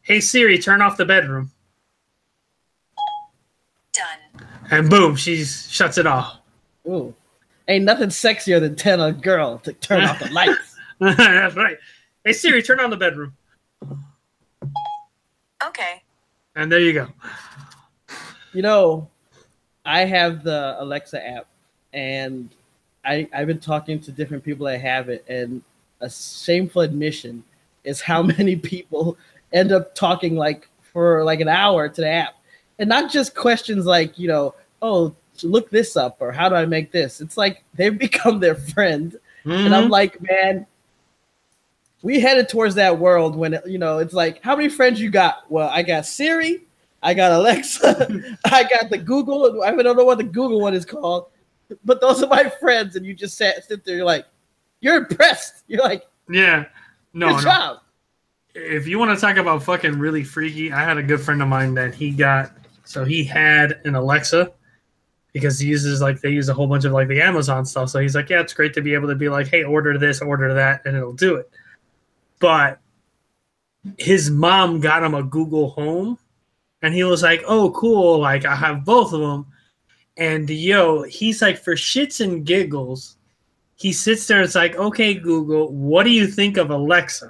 Hey Siri, turn off the bedroom. Done. And boom, she shuts it off. Ooh. Ain't nothing sexier than telling a girl to turn off the lights. That's right. Hey Siri, turn on the bedroom. Okay. And there you go. You know, I have the Alexa app, and I've been talking to different people that have it, and a shameful admission is how many people end up talking like for like an hour to the app. And not just questions like, you know, oh, look this up or how do I make this? It's like they've become their friend. And I'm like, man, we headed towards that world when, you know, it's like, how many friends you got? Well, I got Siri, I got Alexa, I got the Google. I don't know what the Google one is called, but those are my friends. And you just sit there, you're like, you're impressed. You're like, yeah, good job. If you want to talk about fucking really freaky, I had a good friend of mine that he had an Alexa because they use a whole bunch of like the Amazon stuff. So he's like, yeah, it's great to be able to be like, hey, order this, order that, and it'll do it. But his mom got him a Google Home, and he was like, oh, cool. Like, I have both of them. And he's like, for shits and giggles, he sits there and it's like, okay, Google, what do you think of Alexa?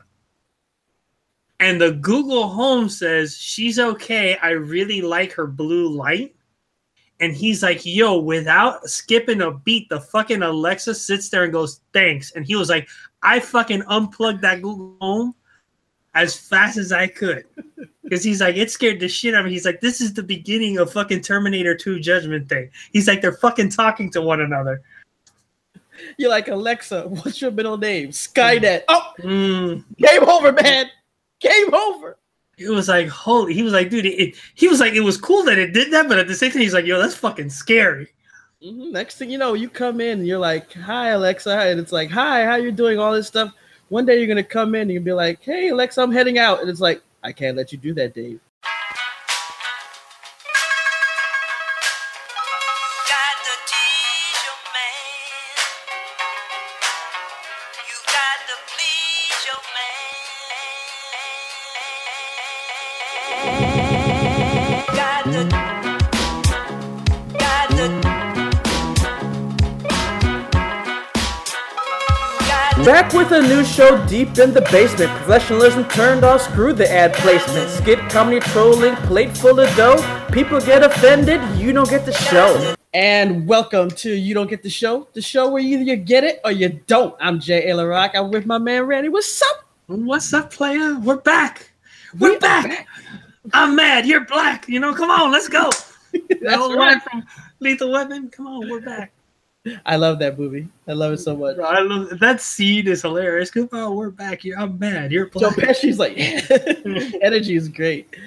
And the Google Home says, she's okay. I really like her blue light. And he's like, yo, without skipping a beat, the fucking Alexa sits there and goes, thanks. And he was like, I fucking unplugged that Google Home as fast as I could. Because he's like, it scared the shit out of me. He's like, this is the beginning of fucking Terminator 2 Judgment Day. He's like, they're fucking talking to one another. You're like, Alexa, what's your middle name? Skynet. Oh, game over, man. Game over. It was like, holy, he was like, dude, he was like, it was cool that it did that, but at the same time, he's like, yo, that's fucking scary. Next thing you know, you come in and you're like, hi, Alexa. And it's like, hi, how you doing? All this stuff. One day you're going to come in and you'll be like, hey, Alexa, I'm heading out. And it's like, I can't let you do that, Dave. Back with a new show deep in the basement. Professionalism turned off, screw the ad placement. Skit comedy trolling, plate full of dough. People get offended, you don't get the show. And welcome to You Don't Get the Show where either you get it or you don't. I'm Jay Ailerock. I'm with my man Randy. What's up? What's up, player? We're back. We're back. I'm mad. You're black. You know, come on, let's go. That's right. From Lethal Weapon. Come on, we're back. I love that movie. I love it so much. Bro, I love that scene is hilarious. Come on, we're back. I'm mad. You're black. Joe Pesci's like, energy is great.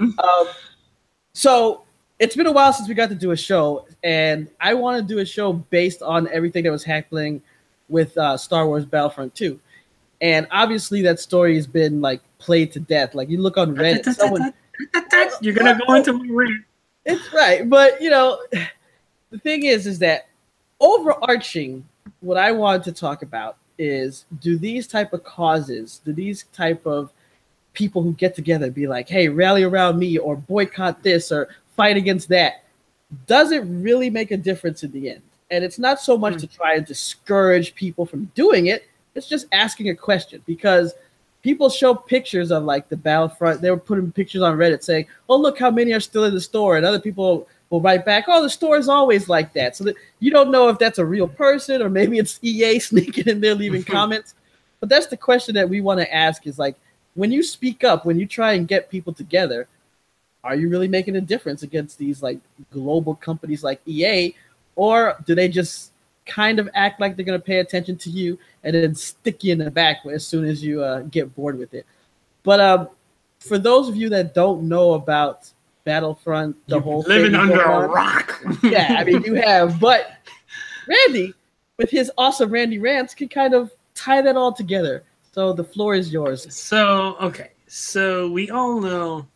So it's been a while since we got to do a show, and I want to do a show based on everything that was happening with Star Wars Battlefront 2. And obviously that story has been like played to death. Like you look on Reddit, you're gonna go into my rant. It's right, but you know, the thing is that overarching, what I wanted to talk about is, do these type of causes, do these type of people who get together be like, hey, rally around me or boycott this or fight against that, does it really make a difference in the end? And it's not so much to try and discourage people from doing it. It's just asking a question, because people show pictures of like the Battlefront. They were putting pictures on Reddit saying, oh, look how many are still in the store. And other people will write back, oh, the store is always like that. So that you don't know if that's a real person or maybe it's EA sneaking in there leaving comments. But that's the question that we want to ask is like, when you speak up, when you try and get people together, are you really making a difference against these like global companies like EA? Or do they just kind of act like they're going to pay attention to you and then stick you in the back as soon as you get bored with it? But for those of you that don't know about Battlefront, the whole living thing under a rock. Yeah, I mean, you have. But Randy, with his awesome Randy rants, can kind of tie that all together. So the floor is yours. So, okay. So we all know,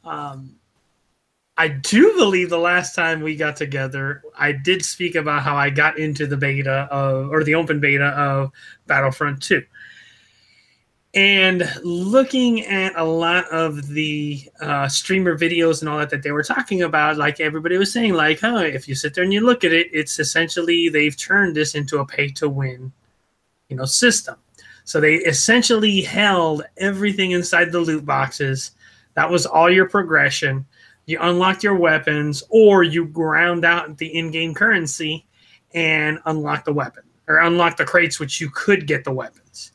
I do believe the last time we got together, I did speak about how I got into the beta of, or the open beta of Battlefront 2. And looking at a lot of the streamer videos and all that they were talking about, like everybody was saying, like, oh, if you sit there and you look at it, it's essentially they've turned this into a pay-to-win, system. So they essentially held everything inside the loot boxes. That was all your progression. You unlocked your weapons, or you ground out the in-game currency and unlocked the weapon, or unlocked the crates, which you could get the weapons.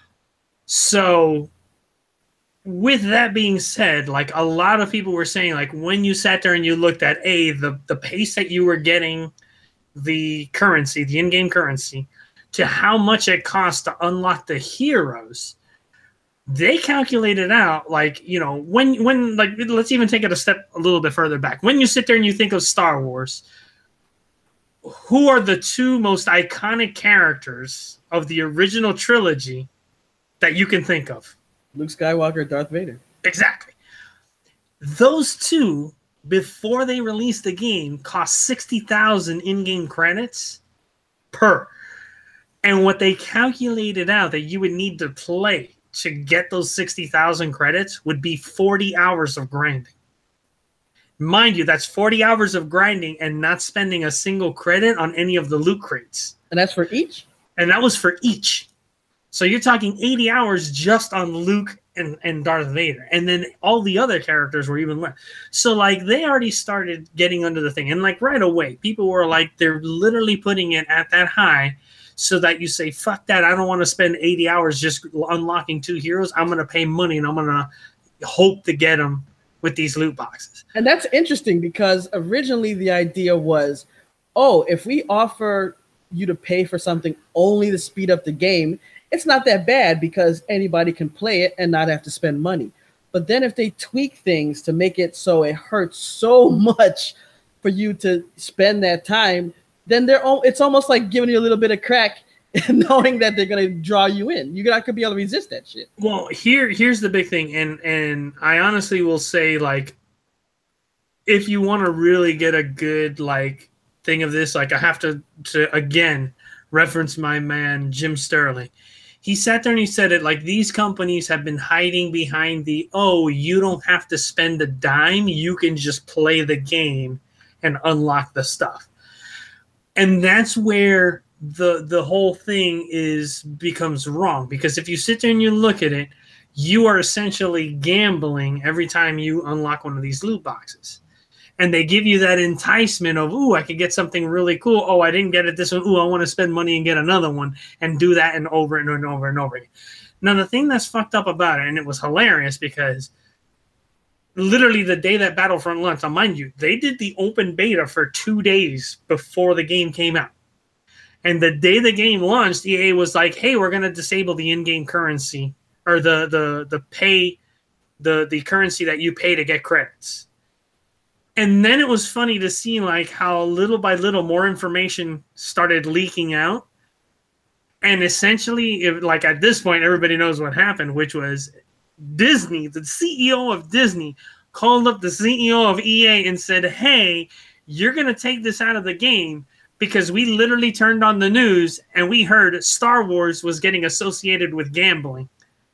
So with that being said, like a lot of people were saying, like when you sat there and you looked at the pace that you were getting the currency, the in-game currency, to how much it costs to unlock the heroes, they calculated out, like, when like, let's even take it a little bit further back. When you sit there and you think of Star Wars, who are the two most iconic characters of the original trilogy that you can think of? Luke Skywalker, Darth Vader. Exactly. Those two, before they released the game, cost 60,000 in-game credits per. And what they calculated out that you would need to play to get those 60,000 credits would be 40 hours of grinding. Mind you, that's 40 hours of grinding and not spending a single credit on any of the loot crates. And that's for each? And that was for each. So you're talking 80 hours just on Luke and Darth Vader. And then all the other characters were even less. So, like, they already started getting under the thing. And, like, right away, people were like, they're literally putting it at that high so that you say, fuck that. I don't want to spend 80 hours just unlocking 2 heroes. I'm going to pay money, and I'm going to hope to get them with these loot boxes. And that's interesting because originally the idea was, oh, if we offer you to pay for something only to speed up the game, it's not that bad because anybody can play it and not have to spend money. But then if they tweak things to make it so it hurts so much for you to spend that time, then it's almost like giving you a little bit of crack and knowing that they're going to draw you in. You're not going to be able to resist that shit. Well, here's the big thing. And I honestly will say, like, if you want to really get a good, like, thing of this, like, I have to again reference my man, Jim Sterling. He sat there and he said it like these companies have been hiding behind you don't have to spend a dime. You can just play the game and unlock the stuff. And that's where the whole thing becomes wrong. Because if you sit there and you look at it, you are essentially gambling every time you unlock one of these loot boxes. And they give you that enticement of, ooh, I could get something really cool. Oh, I didn't get it this one. Ooh, I want to spend money and get another one and do that and over and over and over again. Now, the thing that's fucked up about it, and it was hilarious because literally the day that Battlefront launched, mind you, they did the open beta for 2 days before the game came out. And the day the game launched, EA was like, hey, we're going to disable the in-game currency or the currency that you pay to get credits. And then it was funny to see like how little by little more information started leaking out. And essentially, like at this point, everybody knows what happened, which was Disney, the CEO of Disney, called up the CEO of EA and said, hey, you're going to take this out of the game because we literally turned on the news and we heard Star Wars was getting associated with gambling.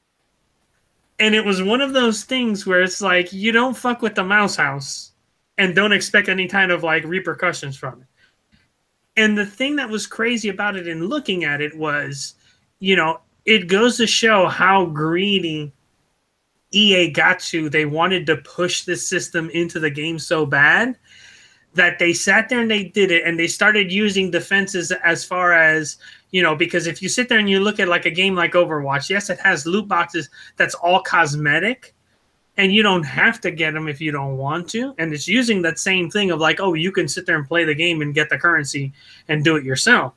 And it was one of those things where it's like, you don't fuck with the mouse house and don't expect any kind of like repercussions from it. And the thing that was crazy about it in looking at it was, it goes to show how greedy EA got to. They wanted to push this system into the game so bad that they sat there and they did it, and they started using defenses as far as, because if you sit there and you look at like a game like Overwatch, yes, it has loot boxes that's all cosmetic, and you don't have to get them if you don't want to. And it's using that same thing of like, oh, you can sit there and play the game and get the currency and do it yourself.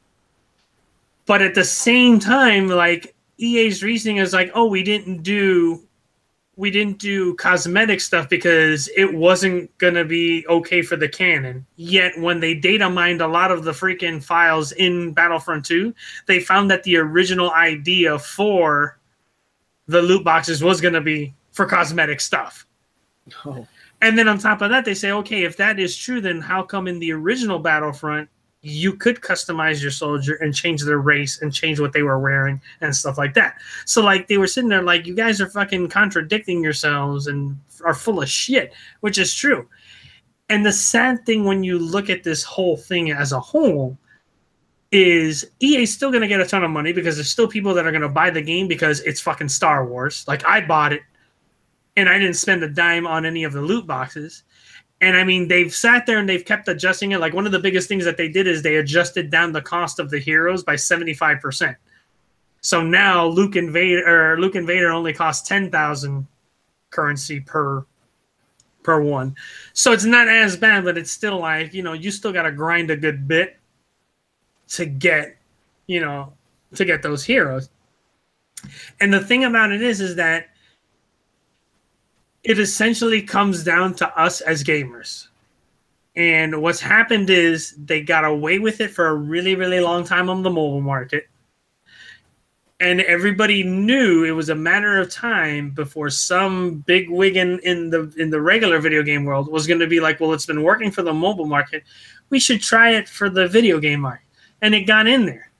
But at the same time, like EA's reasoning is like, oh, we didn't do cosmetic stuff because it wasn't going to be okay for the canon. Yet when they data mined a lot of the freaking files in Battlefront 2, they found that the original idea for the loot boxes was going to be for cosmetic stuff. Oh. And then on top of that, they say, okay, if that is true, then how come in the original Battlefront, you could customize your soldier and change their race and change what they were wearing and stuff like that. So like they were sitting there like, you guys are fucking contradicting yourselves and are full of shit, which is true. And the sad thing when you look at this whole thing as a whole is EA's still going to get a ton of money because there's still people that are going to buy the game because it's fucking Star Wars. Like I bought it and I didn't spend a dime on any of the loot boxes. And I mean, they've sat there and they've kept adjusting it. Like one of the biggest things that they did is they adjusted down the cost of the heroes by 75%. So now Luke and Vader only cost 10,000 currency per one. So it's not as bad, but it's still like, you know, you still got to grind a good bit to get, you know, to get those heroes. And the thing about it is that it essentially comes down to us as gamers. And what's happened is they got away with it for a really, really long time on the mobile market. And everybody knew it was a matter of time before some big wig in the regular video game world was going to be like, well, it's been working for the mobile market. We should try it for the video game market. And it got in there.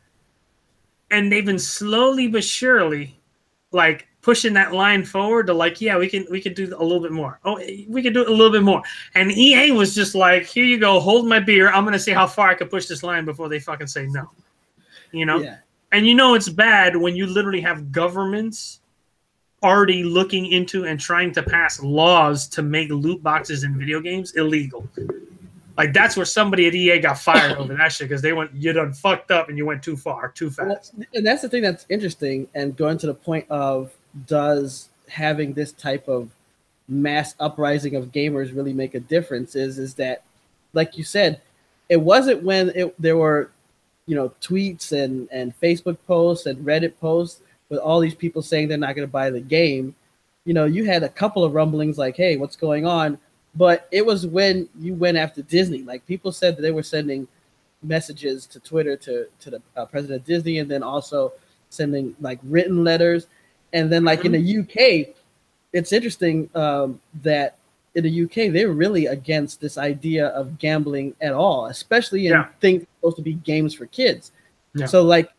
And they've been slowly but surely like pushing that line forward to like, yeah, we can do a little bit more. Oh, we can do it a little bit more. And EA was just like, here you go, hold my beer. I'm going to see how far I can push this line before they fucking say no. You know? Yeah. And you know it's bad when you literally have governments already looking into and trying to pass laws to make loot boxes in video games illegal. Like that's where somebody at EA got fired over that shit because they went, you done fucked up and you went too far, too fast. Well, and that's the thing that's interesting. And going to the point of, does having this type of mass uprising of gamers really make a difference? Is that, like you said, it wasn't when there were, you know, tweets and Facebook posts and Reddit posts with all these people saying they're not going to buy the game. You know, you had a couple of rumblings like, hey, what's going on? But it was when you went after Disney. Like people said that they were sending messages to Twitter to the president of Disney, and then also sending like written letters. And then like in the UK, it's interesting that in the UK, they're really against this idea of gambling at all, especially in things supposed to be games for kids. Yeah. So like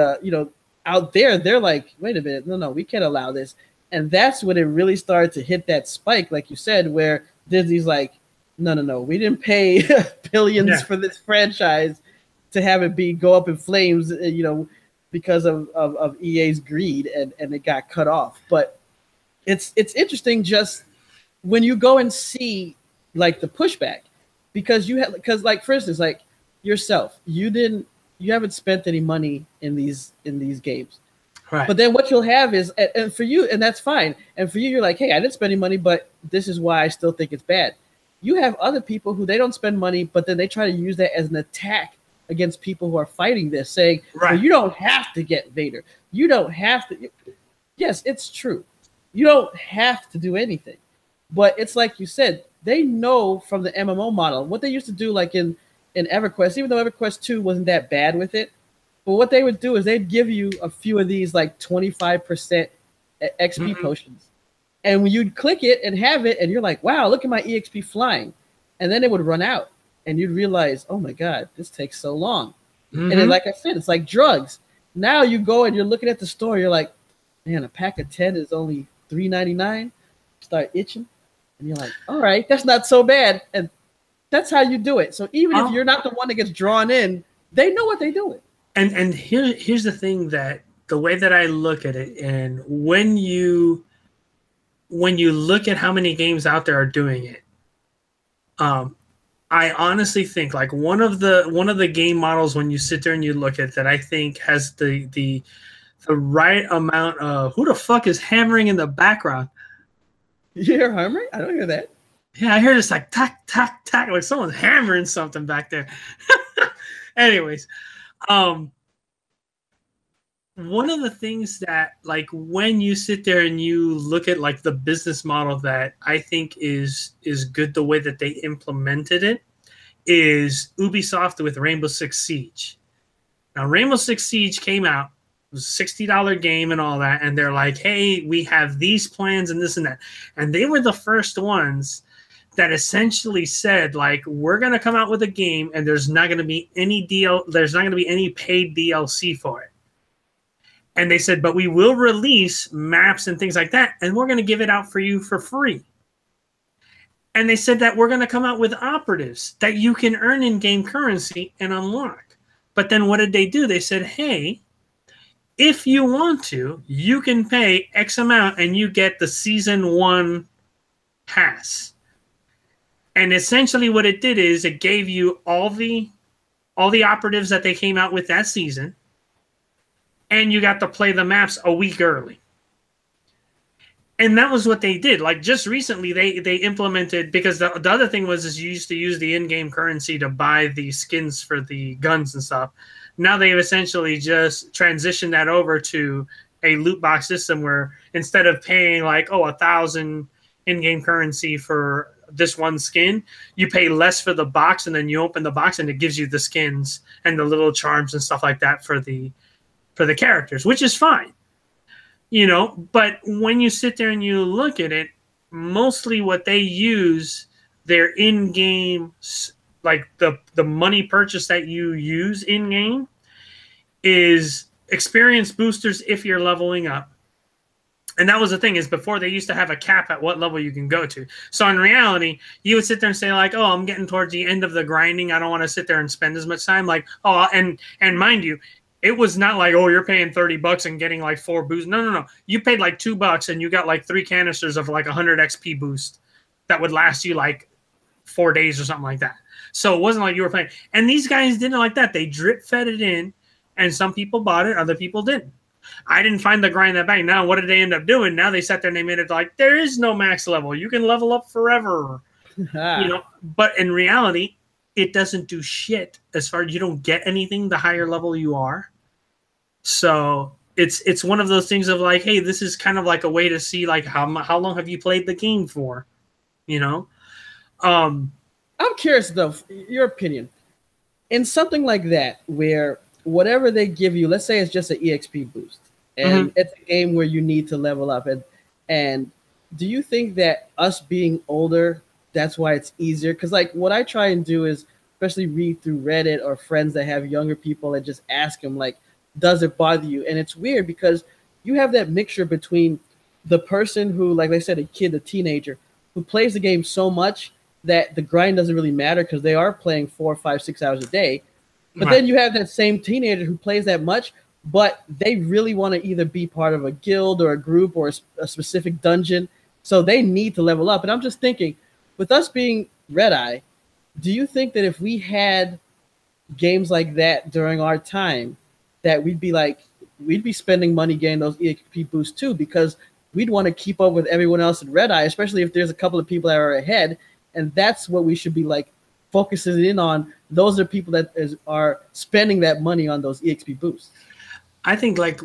out there, they're like, wait a minute, no, we can't allow this. And that's when it really started to hit that spike, like you said, where Disney's like, no, we didn't pay billions for this franchise to have it go up in flames, you know, because of EA's greed, and it got cut off. But it's interesting just when you go and see like the pushback, because like for instance, like yourself, you haven't spent any money in these games. Right. But then what you'll have is, and for you, and that's fine. And for you, you're like, hey, I didn't spend any money, but this is why I still think it's bad. You have other people who they don't spend money, but then they try to use that as an attack against people who are fighting this, saying, well, you don't have to get Vader. You don't have to. Yes, it's true. You don't have to do anything. But it's like you said, they know from the MMO model, what they used to do like in EverQuest, even though EverQuest 2 wasn't that bad with it, but what they would do is they'd give you a few of these like 25% XP potions. And when you'd click it and have it, and you're like, wow, look at my EXP flying. And then it would run out. And you'd realize, oh my God, this takes so long. And then, like I said, it's like drugs. Now you go and you're looking at the store, you're like, man, a pack of 10 is only $3.99. Start itching. And you're like, all right, that's not so bad. And that's how you do it. So even if you're not the one that gets drawn in, they know what they're doing. And here's the thing, that the way that I look at it, and when you look at how many games out there are doing it, I honestly think like one of the game models, when you sit there and you look at that, I think has the right amount of, who the fuck is hammering in the background? You hear hammering? I don't hear that. Yeah, I hear this like tack, tack, tack, like someone's hammering something back there. Anyways, one of the things that, like, when you sit there and you look at like the business model that I think is good, the way that they implemented it, is Ubisoft with Rainbow Six Siege. Now, Rainbow Six Siege came out. It was a $60 game and all that, and they're like, hey, we have these plans and this and that. And they were the first ones that essentially said, like, we're going to come out with a game and there's not going to be any paid DLC for it. And they said, but we will release maps and things like that, and we're going to give it out for you for free. And they said that we're going to come out with operatives that you can earn in-game currency and unlock. But then what did they do? They said, hey, if you want to, you can pay X amount and you get the Season 1 pass. And essentially what it did is it gave you all the operatives that they came out with that season, and you got to play the maps a week early. And that was what they did. Like, just recently, they implemented, because the other thing was you used to use the in-game currency to buy the skins for the guns and stuff. Now they've essentially just transitioned that over to a loot box system where instead of paying like, 1,000 in-game currency for this one skin, you pay less for the box, and then you open the box and it gives you the skins and the little charms and stuff like that for the characters, which is fine. You know, but when you sit there and you look at it, mostly what they use their in-game, like the money purchase that you use in-game, is experience boosters if you're leveling up. And that was the thing, is before they used to have a cap at what level you can go to. So in reality, you would sit there and say like, oh, I'm getting towards the end of the grinding. I don't want to sit there and spend as much time. Like, oh, and mind you, it was not like, oh, you're paying $30 and getting like 4 boosts. No. You paid like $2 and you got like 3 canisters of like 100 XP boost that would last you like 4 days or something like that. So it wasn't like you were playing. And these guys didn't like that. They drip fed it in, and some people bought it, other people didn't. I didn't find the grind that bang. Now, what did they end up doing? Now they sat there and they made it like, there is no max level. You can level up forever. You know, but in reality, it doesn't do shit as far as you don't get anything the higher level you are. So it's one of those things of like, hey, this is kind of like a way to see like how long have you played the game for, you know? I'm curious though, your opinion in something like that, where whatever they give you, let's say it's just an EXP boost, and it's a game where you need to level up, and do you think that us being older, that's why it's easier? Because like what I try and do is especially read through Reddit or friends that have younger people and just ask them like, does it bother you? And it's weird because you have that mixture between the person who, like I said, a kid, a teenager, who plays the game so much that the grind doesn't really matter because they are playing 4, 5, 6 hours a day. But then you have that same teenager who plays that much, but they really want to either be part of a guild or a group or a specific dungeon. So they need to level up. And I'm just thinking, with us being Red Eye, do you think that if we had games like that during our time, that we'd be spending money getting those EXP boosts too, because we'd want to keep up with everyone else in Red Eye, especially if there's a couple of people that are ahead, and that's what we should be like focusing in on. Those are people that are spending that money on those EXP boosts. I think like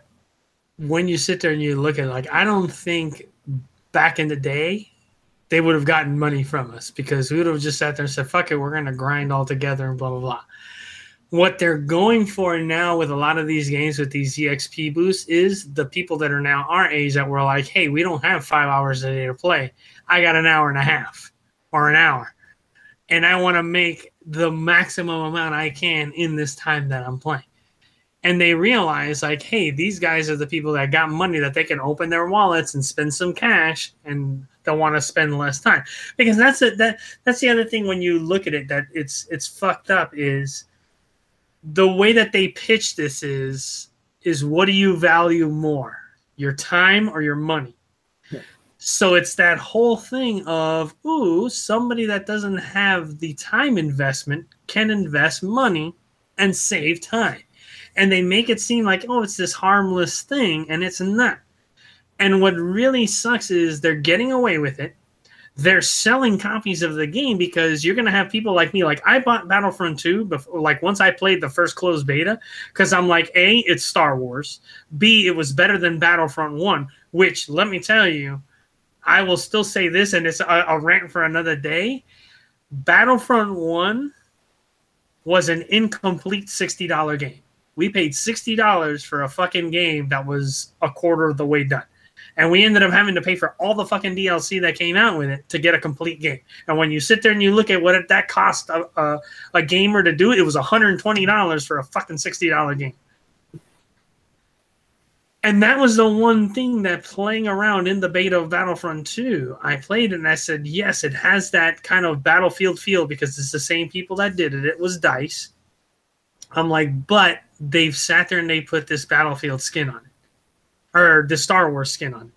when you sit there and you look at it, like, I don't think back in the day they would have gotten money from us, because we would have just sat there and said, fuck it, we're going to grind all together and blah, blah, blah. What they're going for now with a lot of these games with these EXP boosts is the people that are now our age that were like, hey, we don't have 5 hours a day to play. I got an hour and a half or an hour. And I want to make the maximum amount I can in this time that I'm playing. And they realize like, hey, these guys are the people that got money that they can open their wallets and spend some cash, and they'll want to spend less time. Because that's the other thing when you look at it, that it's fucked up, is the way that they pitch this is what do you value more, your time or your money? Yeah. So it's that whole thing of, ooh, somebody that doesn't have the time investment can invest money and save time. And they make it seem like, oh, it's this harmless thing, and it's not. And what really sucks is they're getting away with it. They're selling copies of the game, because you're going to have people like me. Like, I bought Battlefront 2 before, like, once I played the first closed beta, because I'm like, A, it's Star Wars. B, it was better than Battlefront 1, which, let me tell you, I will still say this, and it's a rant for another day. Battlefront 1 was an incomplete $60 game. We paid $60 for a fucking game that was a quarter of the way done. And we ended up having to pay for all the fucking DLC that came out with it to get a complete game. And when you sit there and you look at what that cost a gamer to do, it was $120 for a fucking $60 game. And that was the one thing that playing around in the beta of Battlefront 2, I played it and I said, yes, it has that kind of Battlefield feel because it's the same people that did it. It was DICE. I'm like, but they've sat there and they put this Battlefield skin on it. Or the Star Wars skin on it.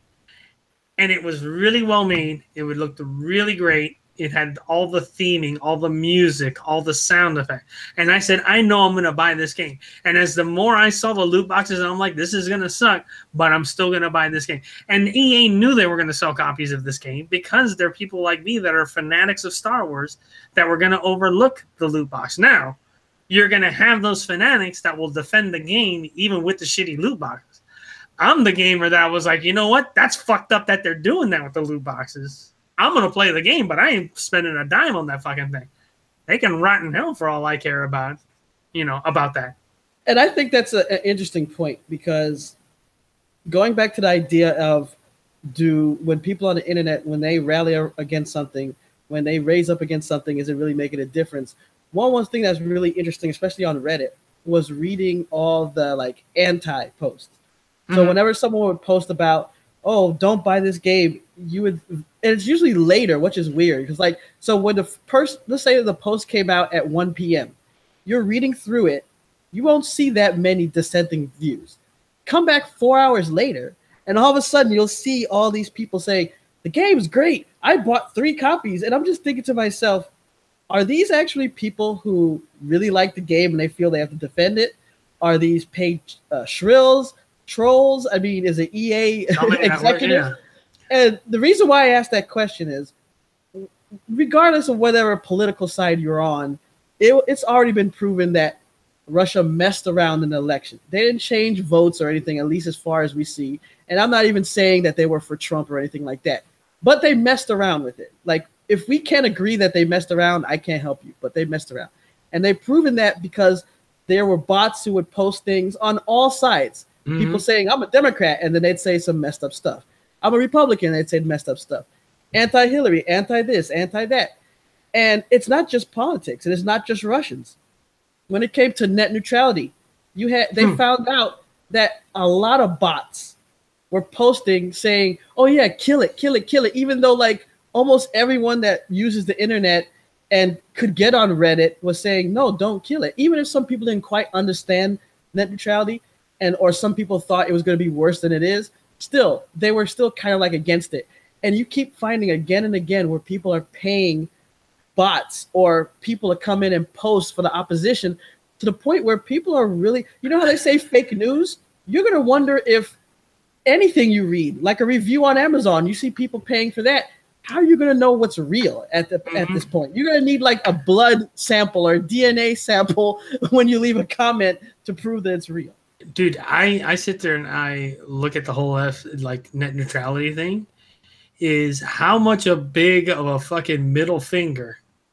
And it was really well made. It would look really great. It had all the theming, all the music, all the sound effect. And I said, I know I'm going to buy this game. And as the more I saw the loot boxes, I'm like, this is going to suck, but I'm still going to buy this game. And EA knew they were going to sell copies of this game because there are people like me that are fanatics of Star Wars that were going to overlook the loot box. Now, you're going to have those fanatics that will defend the game even with the shitty loot boxes. I'm the gamer that was like, you know what? That's fucked up that they're doing that with the loot boxes. I'm going to play the game, but I ain't spending a dime on that fucking thing. They can rot in hell for all I care about, about that. And I think that's an interesting point because going back to the idea of when people on the internet, when they rally against something, when they raise up against something, is it really making a difference? One thing that's really interesting, especially on Reddit, was reading all the anti-posts. So whenever someone would post about, oh, don't buy this game, and it's usually later, which is weird. Because so when let's say the post came out at 1 p.m., you're reading through it, you won't see that many dissenting views. Come back 4 hours later, and all of a sudden you'll see all these people saying, the game's great. I bought 3 copies. And I'm just thinking to myself, are these actually people who really like the game and they feel they have to defend it? Are these paid shrills, trolls? I mean, is it EA executive? Yeah. And the reason why I asked that question is, regardless of whatever political side you're on, it's already been proven that Russia messed around in the election. They didn't change votes or anything, at least as far as we see. And I'm not even saying that they were for Trump or anything like that. But they messed around with it. If we can't agree that they messed around, I can't help you. But they messed around. And they've proven that because there were bots who would post things on all sides. Mm-hmm. People saying, I'm a Democrat, and then they'd say some messed up stuff. I'm a Republican, they'd say messed up stuff. Anti-Hillary, anti-this, anti-that. And it's not just politics, and it's not just Russians. When it came to net neutrality, they found out that a lot of bots were posting saying, oh yeah, kill it, kill it, kill it, even though almost everyone that uses the internet and could get on Reddit was saying, no, don't kill it. Even if some people didn't quite understand net neutrality or some people thought it was going to be worse than it is, still, they were still kind of against it. And you keep finding again and again where people are paying bots or people to come in and post for the opposition to the point where people are really, how they say fake news? You're going to wonder if anything you read, like a review on Amazon, you see people paying for that. How are you going to know what's real at this point? You're going to need a blood sample or DNA sample when you leave a comment to prove that it's real. Dude, I sit there and I look at the whole net neutrality thing. Is how much big of a fucking middle finger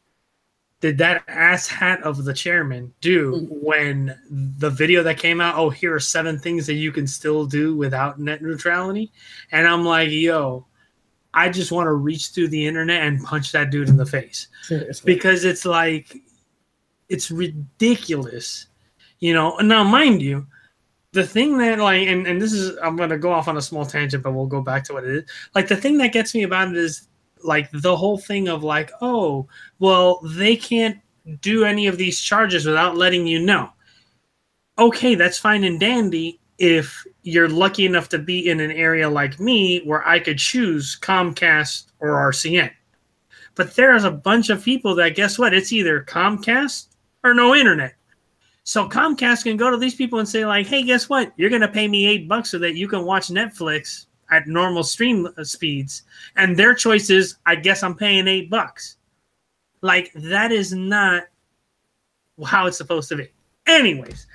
did that ass hat of the chairman do when the video that came out? Oh, here are 7 things that you can still do without net neutrality. And I'm like, yo, I just want to reach through the internet and punch that dude in the face. Seriously. Because it's ridiculous. Now, mind you, the thing that and this is, I'm going to go off on a small tangent, but we'll go back to what it is. The thing that gets me about it is the whole thing of oh, well, they can't do any of these charges without letting you know. Okay, that's fine and dandy if you're lucky enough to be in an area like me where I could choose Comcast or RCN. But there's a bunch of people that, guess what? It's either Comcast or no internet. So Comcast can go to these people and say, hey, guess what? You're going to pay me $8 so that you can watch Netflix at normal stream speeds. And their choice is, I guess I'm paying $8. That is not how it's supposed to be. Anyways,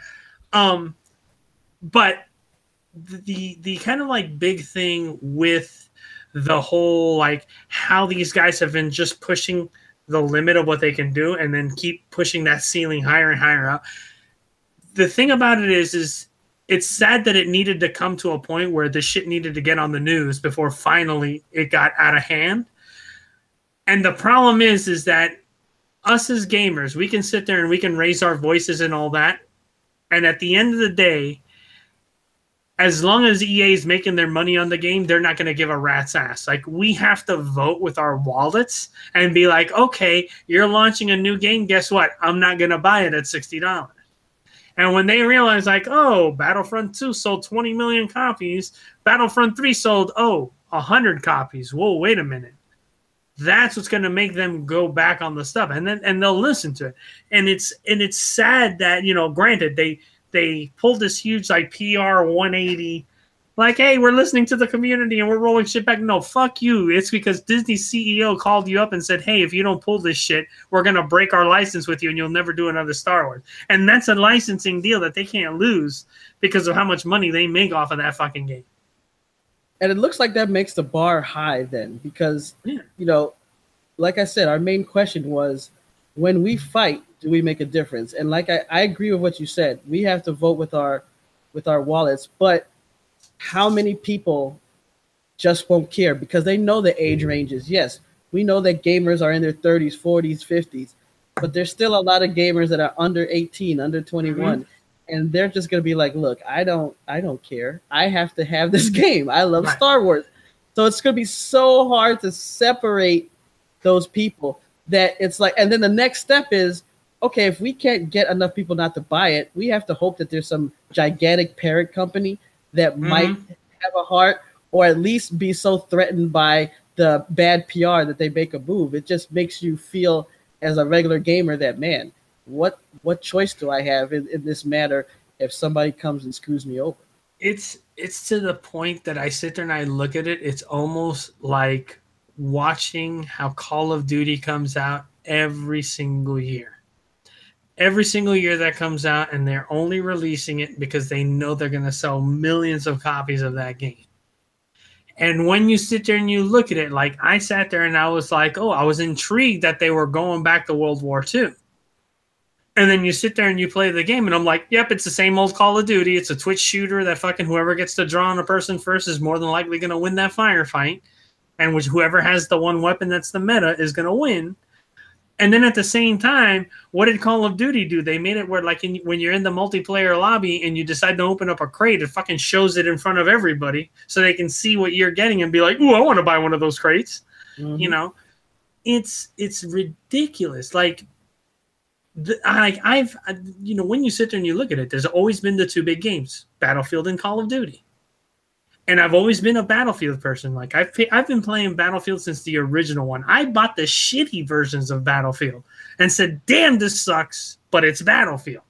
but the kind of big thing with the whole how these guys have been just pushing the limit of what they can do and then keep pushing that ceiling higher and higher up. The thing about it is it's sad that it needed to come to a point where this shit needed to get on the news before finally it got out of hand. And the problem is that us as gamers, we can sit there and we can raise our voices and all that. And at the end of the day, as long as EA is making their money on the game, they're not going to give a rat's ass. Like, we have to vote with our wallets and be like, okay, you're launching a new game. Guess what? I'm not going to buy it at $60. And when they realize, like, oh, Battlefront 2 sold 20 million copies, Battlefront 3 sold, 100 copies. Whoa, wait a minute. That's what's going to make them go back on the stuff, and they'll listen to it. And it's sad that, you know, granted, they pulled this huge like PR 180, like, hey, we're listening to the community and we're rolling shit back. No, fuck you. It's because Disney's CEO called you up and said, hey, if you don't pull this shit, we're going to break our license with you and you'll never do another Star Wars. And that's a licensing deal that they can't lose because of how much money they make off of that fucking game. And it looks like that makes the bar high then, because, you know, like I said, our main question was, when we fight, do we make a difference? And like I agree with what you said. We have to vote with our wallets, but how many people just won't care because they know the age ranges? Yes, we know that gamers are in their 30s, 40s, 50s, but there's still a lot of gamers that are under 18, under 21. Mm-hmm. And they're just going to be like, look, I don't care. I have to have this game. I love Star Wars. So it's going to be so hard to separate those people that it's like, and then the next step is, okay, if we can't get enough people not to buy it, we have to hope that there's some gigantic parent company that might have a heart, or at least be so threatened by the bad PR that they make a move. It just makes you feel as a regular gamer that, man, what choice do I have in this matter if somebody comes and screws me over? It's to the point that I sit there and I look at it. It's almost like watching how Call of Duty comes out every single year. Every single year that comes out, and they're only releasing it because they know they're going to sell millions of copies of that game. And when you sit there and you look at it, like I sat there and I was like, oh, I was intrigued that they were going back to World War II. And then you sit there and you play the game, and I'm like, yep, it's the same old Call of Duty. It's a Twitch shooter that fucking whoever gets to draw on a person first is more than likely going to win that firefight. And whoever has the one weapon that's the meta is going to win. And then at the same time, what did Call of Duty do? They made it where, like, when you're in the multiplayer lobby and you decide to open up a crate, it fucking shows it in front of everybody so they can see what you're getting and be like, ooh, I want to buy one of those crates. Mm-hmm. You know, it's ridiculous. Like, when you sit there and you look at it, there's always been the two big games, Battlefield and Call of Duty. And I've always been a Battlefield person. Like, I've been playing Battlefield since the original one. I bought the shitty versions of Battlefield and said, damn, this sucks, but it's Battlefield.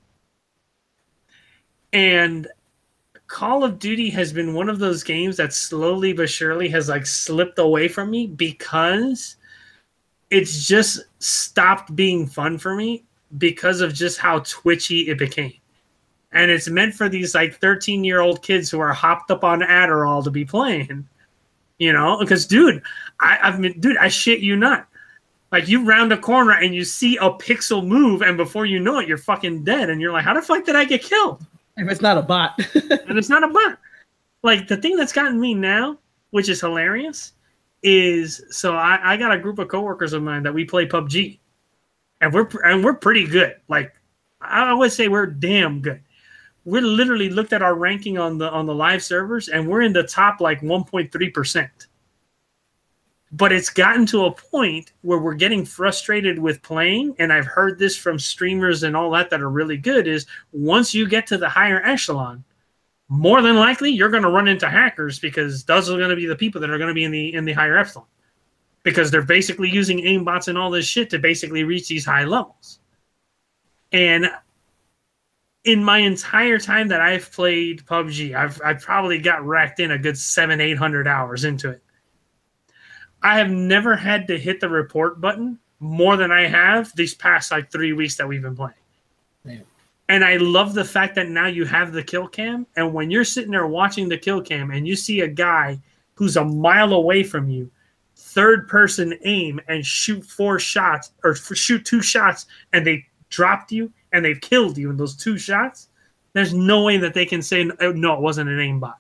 And Call of Duty has been one of those games that slowly but surely has, like, slipped away from me because it's just stopped being fun for me because of just how twitchy it became. And it's meant for these like 13-year-old kids who are hopped up on Adderall to be playing, you know? Because, dude, I shit you not. Like, you round a corner and you see a pixel move, and before you know it, you're fucking dead. And you're like, how the fuck did I get killed? If it's not a bot. And it's not a bot. Like, the thing that's gotten me now, which is hilarious, is so I got a group of coworkers of mine that we play PUBG. And we're pretty good. Like, I would say we're damn good. We literally looked at our ranking on the live servers, and we're in the top like 1.3%. But it's gotten to a point where we're getting frustrated with playing, and I've heard this from streamers and all that are really good, is once you get to the higher echelon, more than likely you're going to run into hackers, because those are going to be the people that are going to be in the higher echelon. Because they're basically using aimbots and all this shit to basically reach these high levels. And in my entire time that I've played PUBG, I've probably got racked in a good 700-800 hours into it. I have never had to hit the report button more than I have these past like 3 weeks that we've been playing. Man. And I love the fact that now you have the kill cam, and when you're sitting there watching the kill cam and you see a guy who's a mile away from you, third person aim and shoot 4 shots or shoot 2 shots, and they dropped you and they've killed you in those 2 shots, There's no way that they can say, no, it wasn't an aimbot.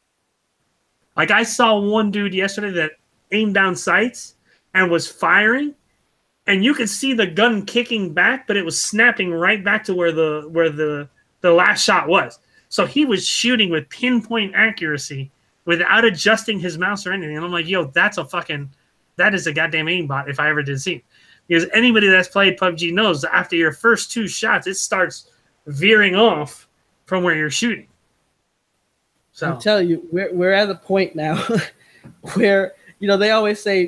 Like, I saw one dude yesterday that aimed down sights and was firing, and you could see the gun kicking back, but it was snapping right back to where the last shot was. So he was shooting with pinpoint accuracy without adjusting his mouse or anything. And I'm like, yo, that is a goddamn aimbot if I ever did see it. Because anybody that's played PUBG knows that after your first 2 shots, it starts veering off from where you're shooting. So I'm telling you, we're at a point now where, they always say,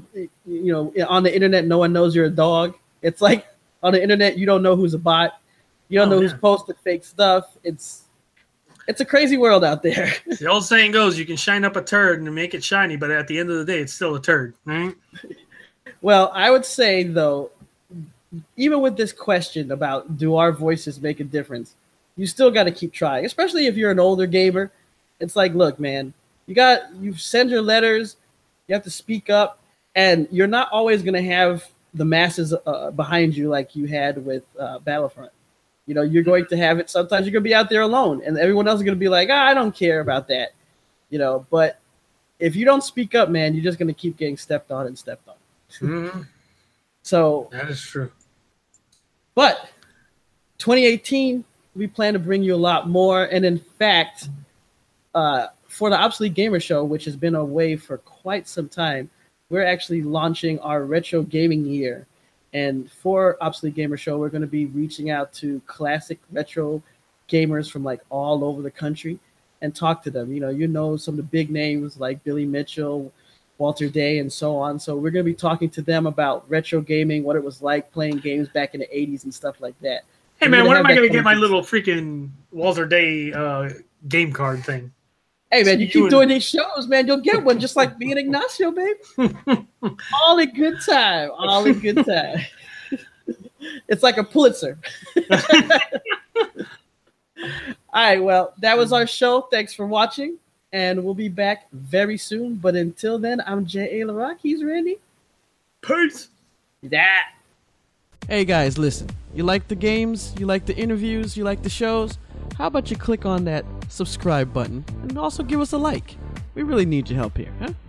on the internet, no one knows you're a dog. It's like on the internet, you don't know who's a bot. You don't know who's posted fake stuff. It's a crazy world out there. The old saying goes, you can shine up a turd and make it shiny, but at the end of the day, it's still a turd, right? Well, I would say, though, even with this question about do our voices make a difference, you still got to keep trying, especially if you're an older gamer. It's like, look, man, you send your letters, you have to speak up, and you're not always going to have the masses behind you like you had with Battlefront. You're going to have it. Sometimes you're going to be out there alone, and everyone else is going to be like, I don't care about that. But if you don't speak up, man, you're just going to keep getting stepped on and stepped on. Mm-hmm. So that is true. But 2018, we plan to bring you a lot more. And in fact, for the Obsolete Gamer Show, which has been away for quite some time, we're actually launching our retro gaming year. And for Obsolete Gamer Show, we're going to be reaching out to classic retro gamers from like all over the country and talk to them. Some of the big names like Billy Mitchell, Walter Day, and so on. So we're going to be talking to them about retro gaming, what it was like playing games back in the 80s and stuff like that. Hey, man, when am I going to get my little freaking Walter Day game card thing? Hey, man, you keep doing these shows, man, you'll get one just like me and Ignacio, baby. All in good time. All in good time. It's like a Pulitzer. All right, well, that was our show. Thanks for watching. And we'll be back very soon. But until then, I'm J.A. LaRock. He's Randy. Peace. Yeah. Hey guys, listen. You like the games? You like the interviews? You like the shows? How about you click on that subscribe button and also give us a like? We really need your help here, huh?